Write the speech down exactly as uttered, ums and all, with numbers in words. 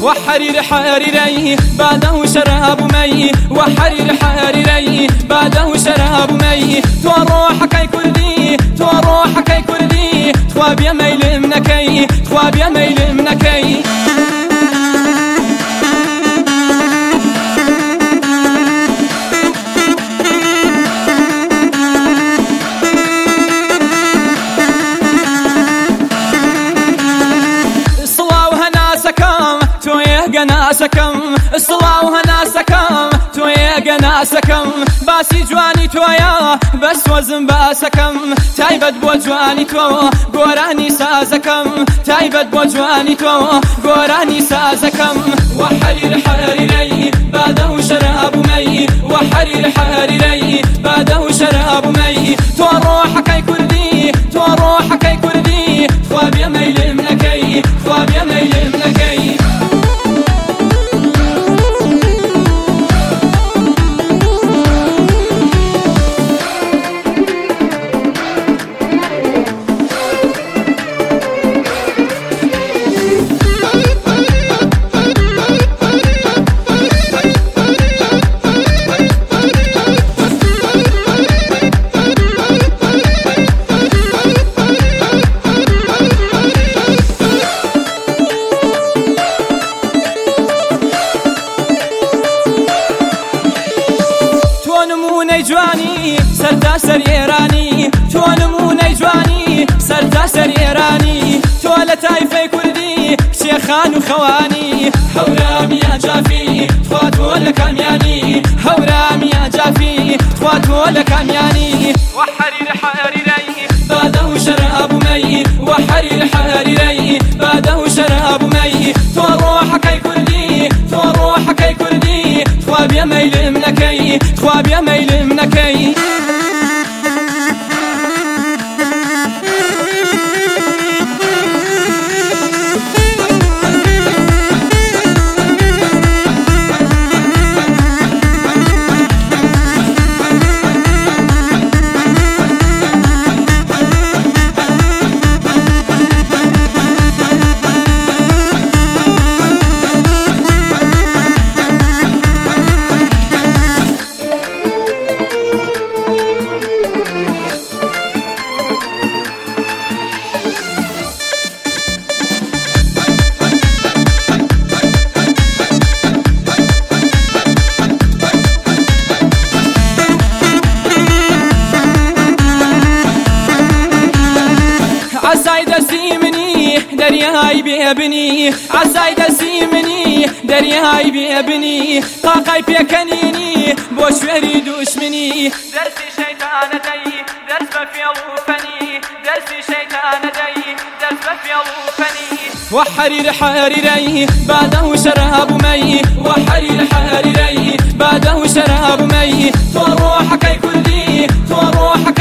وحرير حريري بعده شراب مي وحرير حريري بعده شراب مي تو روحك اي كردي تو روحك اي كردي خواب يا ميل منكي خواب يا ميل منكي ناسكم الصلاة وهناسكم تويا جناسكم باسي جواني تويا بس وزن باسكم تايبت بو جواني تو قوراني سازكم تايبت بو جواني تو قوراني سازكم وحرير حريري بعده شراب مي وحرير حريري بعده شراب مي تو روحك اي كردي تو روحك اي كردي خواب يا ميل منكي خواب يا ميل منكي جواني سرتا سر إيراني تو نموني جواني سرتا سر إيراني تو لتايفي كردي شيخان وخواني هورامي يا جافي خوات ولا كامياني هورامي يا جافي خوات ولا كامياني وحرير حريري بعده شراب مي وحرير حريري بعده شراب مي تو روحك اي كردي تو روحك اي كردي خواب يا ميل منكي خواب يا ميل منكي عزاي دسي مني درياي بابني عزاي دسي مني درياي بابني طاقاي بيكنيني بوشوري دشمني درسي شيطان دي درس بفيل وفني درسي شيطان دي درس بفيل وفني وحرير حريري بعده شراب مي وحرير حريري بعده شراب مي تو روحك اي كردي تو روحك